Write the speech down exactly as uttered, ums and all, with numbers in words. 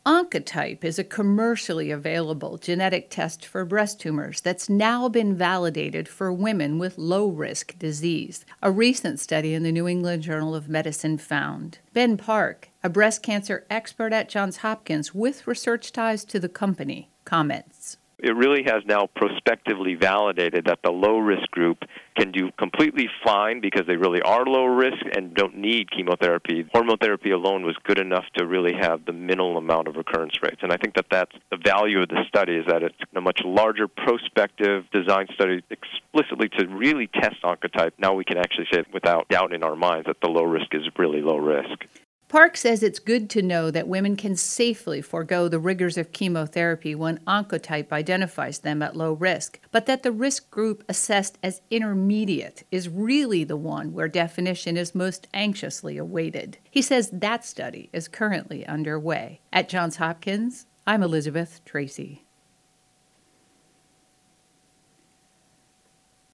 Oncotype is a commercially available genetic test for breast tumors that's now been validated for women with low-risk disease. A recent study in the New England Journal of Medicine found. Ben Park, a breast cancer expert at Johns Hopkins with research ties to the company, comments. It really has now prospectively validated that the low-risk group can do completely fine because they really are low risk and don't need chemotherapy. Hormone therapy alone was good enough to really have the minimal amount of recurrence rates. And I think that that's the value of the study, is that it's a much larger prospective design study explicitly to really test Oncotype. Now we can actually say without doubt in our minds that the low risk is really low risk. Park says it's good to know that women can safely forego the rigors of chemotherapy when Oncotype identifies them at low risk, but that the risk group assessed as intermediate is really the one where definition is most anxiously awaited. He says that study is currently underway. At Johns Hopkins, I'm Elizabeth Tracy.